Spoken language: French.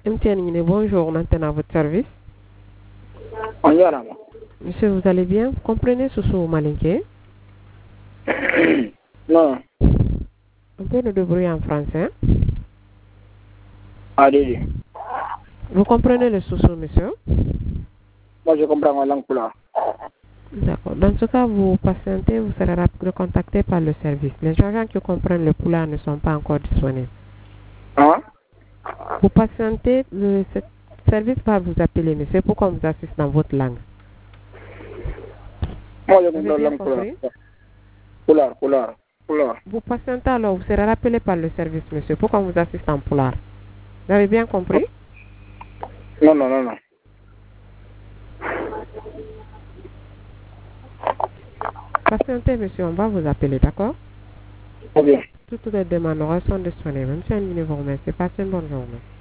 MTN, bonjour, on antenne à votre service. Monsieur, vous allez bien? Vous comprenez Soussou Malinké? Non. Un peu de bruit en français. Allez. Vous comprenez le Soussou, monsieur? Moi, je comprends la langue pulaar. D'accord. Dans ce cas, vous patientez, vous serez rapidement contacté par le service. Les gens qui comprennent le pulaar ne sont pas encore disponibles. Hein? Vous patientez, le service va vous appeler, mais c'est pour qu'on vous assiste dans votre langue. Moi, je Vous comprends avez la bien langue compris? pulaar. Vous patientez alors, vous serez rappelé par le service, monsieur, pour qu'on vous assiste en pulaar. Vous avez bien compris? Non. Patientez, monsieur, on va vous appeler, d'accord? Ok. Toutes les demandes sont disponibles. Monsieur, vous remercie. Passez une bonne journée.